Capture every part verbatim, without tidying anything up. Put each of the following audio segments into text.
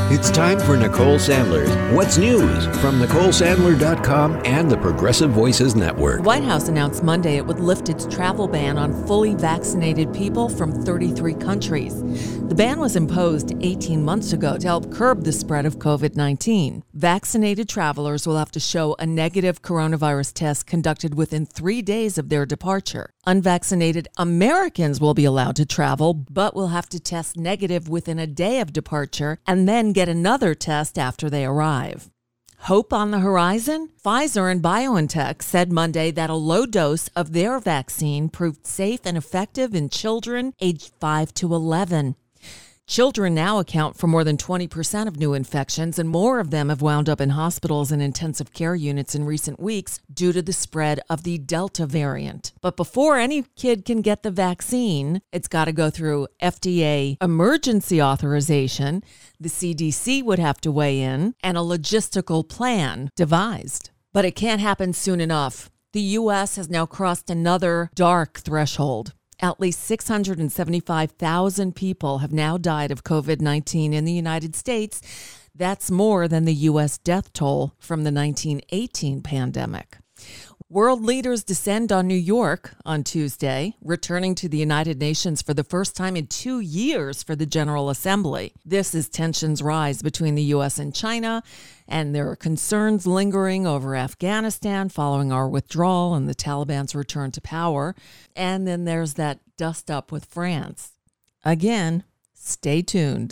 It's time for Nicole Sandler's What's News from Nicole Sandler dot com and the Progressive Voices Network. The White House announced Monday it would lift its travel ban on fully vaccinated people from thirty-three countries. The ban was imposed eighteen months ago to help curb the spread of covid nineteen. Vaccinated travelers will have to show a negative coronavirus test conducted within three days of their departure. Unvaccinated Americans will be allowed to travel, but will have to test negative within a day of departure and then get another test after they arrive. Hope on the horizon? Pfizer and BioNTech said Monday that a low dose of their vaccine proved safe and effective in children aged five to eleven. Children now account for more than twenty percent of new infections, and more of them have wound up in hospitals and intensive care units in recent weeks due to the spread of the Delta variant. But before any kid can get the vaccine, it's got to go through F D A emergency authorization, the C D C would have to weigh in, and a logistical plan devised. But it can't happen soon enough. The U S has now crossed another dark threshold. At least six hundred seventy-five thousand people have now died of covid nineteen in the United States. That's more than the U S death toll from the nineteen eighteen pandemic. World leaders descend on New York on Tuesday, returning to the United Nations for the first time in two years for the General Assembly. This as tensions rise between the U S and China, and there are concerns lingering over Afghanistan following our withdrawal and the Taliban's return to power. And then there's that dust up with France. Again, stay tuned.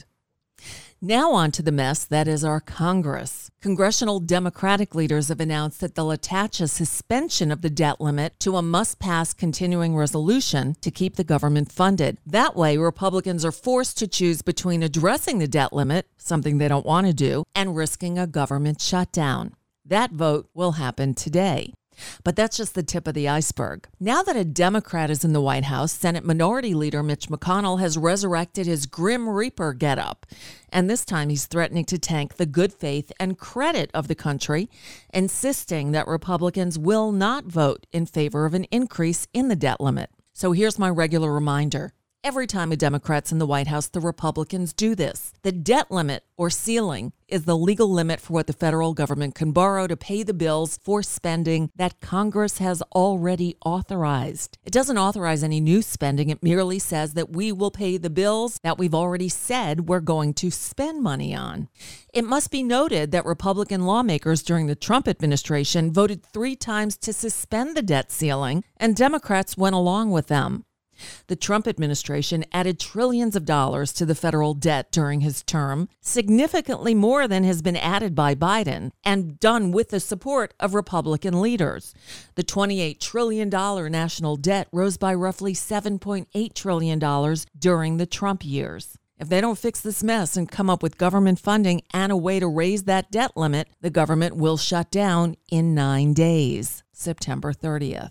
Now on to the mess that is our Congress. Congressional Democratic leaders have announced that they'll attach a suspension of the debt limit to a must-pass continuing resolution to keep the government funded. That way, Republicans are forced to choose between addressing the debt limit, something they don't want to do, and risking a government shutdown. That vote will happen today. But that's just the tip of the iceberg. Now that a Democrat is in the White House, Senate Minority Leader Mitch McConnell has resurrected his Grim Reaper getup. And this time he's threatening to tank the good faith and credit of the country, insisting that Republicans will not vote in favor of an increase in the debt limit. So here's my regular reminder. Every time a Democrat's in the White House, the Republicans do this. The debt limit, or ceiling, is the legal limit for what the federal government can borrow to pay the bills for spending that Congress has already authorized. It doesn't authorize any new spending. It merely says that we will pay the bills that we've already said we're going to spend money on. It must be noted that Republican lawmakers during the Trump administration voted three times to suspend the debt ceiling, and Democrats went along with them. The Trump administration added trillions of dollars to the federal debt during his term, significantly more than has been added by Biden, and done with the support of Republican leaders. The twenty-eight trillion dollars national debt rose by roughly seven point eight trillion dollars during the Trump years. If they don't fix this mess and come up with government funding and a way to raise that debt limit, the government will shut down in nine days, September thirtieth.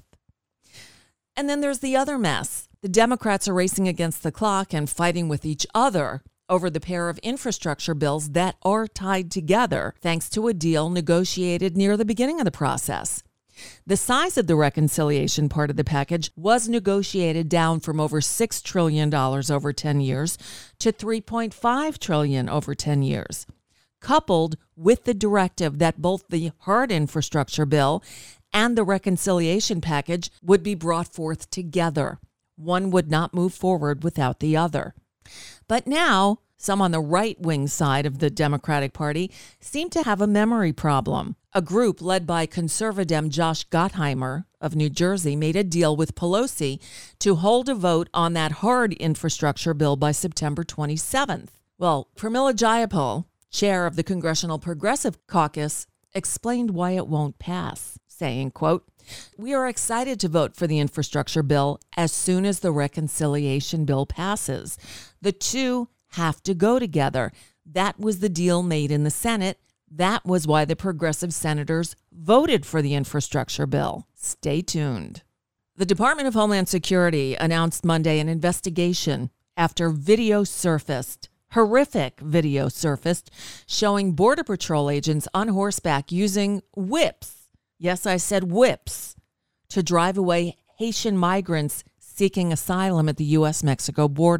And then there's the other mess. The Democrats are racing against the clock and fighting with each other over the pair of infrastructure bills that are tied together, thanks to a deal negotiated near the beginning of the process. The size of the reconciliation part of the package was negotiated down from over six trillion dollars over ten years to three point five trillion dollars over ten years, coupled with the directive that both the hard infrastructure bill and the reconciliation package would be brought forth together. One would not move forward without the other. But now, some on the right-wing side of the Democratic Party seem to have a memory problem. A group led by conservative Josh Gottheimer of New Jersey made a deal with Pelosi to hold a vote on that hard infrastructure bill by September twenty-seventh. Well, Pramila Jayapal, chair of the Congressional Progressive Caucus, explained why it won't pass, saying, quote, "We are excited to vote for the infrastructure bill as soon as the reconciliation bill passes. The two have to go together. That was the deal made in the Senate. That was why the progressive senators voted for the infrastructure bill." Stay tuned. The Department of Homeland Security announced Monday an investigation after video surfaced, horrific video surfaced, showing Border Patrol agents on horseback using whips. Yes, I said whips, to drive away Haitian migrants seeking asylum at the U S Mexico border.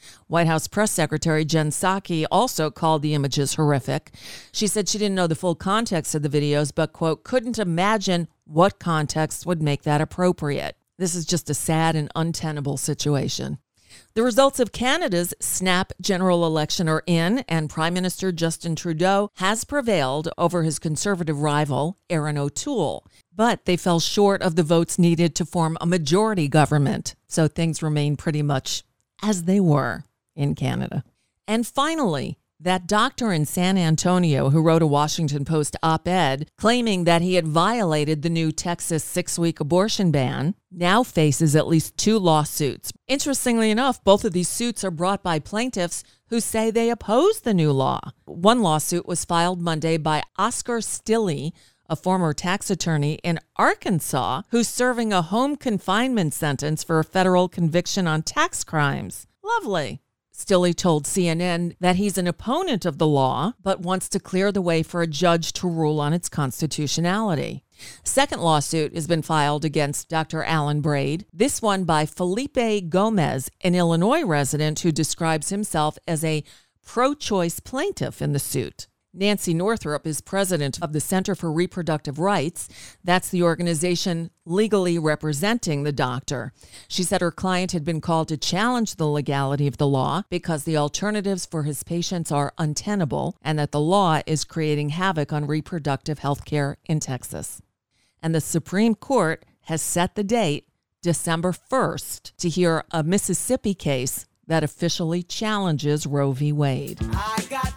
White House Press Secretary Jen Psaki also called the images horrific. She said she didn't know the full context of the videos, but, quote, couldn't imagine what context would make that appropriate. This is just a sad and untenable situation. The results of Canada's snap general election are in, and Prime Minister Justin Trudeau has prevailed over his Conservative rival, Erin O'Toole. But they fell short of the votes needed to form a majority government, so things remain pretty much as they were in Canada. And finally, that doctor in San Antonio who wrote a Washington Post op-ed claiming that he had violated the new Texas six-week abortion ban now faces at least two lawsuits. Interestingly enough, both of these suits are brought by plaintiffs who say they oppose the new law. One lawsuit was filed Monday by Oscar Stilley, a former tax attorney in Arkansas who's serving a home confinement sentence for a federal conviction on tax crimes. Lovely. Stilley told C N N that he's an opponent of the law, but wants to clear the way for a judge to rule on its constitutionality. Second lawsuit has been filed against Doctor Alan Braid, this one by Felipe Gomez, an Illinois resident who describes himself as a pro-choice plaintiff in the suit. Nancy Northrup is president of the Center for Reproductive Rights. That's the organization legally representing the doctor. She said her client had been called to challenge the legality of the law because the alternatives for his patients are untenable and that the law is creating havoc on reproductive health care in Texas. And the Supreme Court has set the date, December first, to hear a Mississippi case that officially challenges Roe v. Wade. I got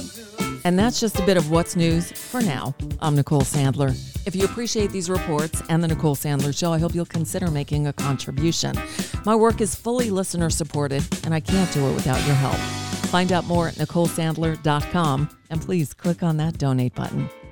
And that's just a bit of what's news for now. I'm Nicole Sandler. If you appreciate these reports and the Nicole Sandler Show, I hope you'll consider making a contribution. My work is fully listener supported, and I can't do it without your help. Find out more at nicole sandler dot com, and please click on that donate button.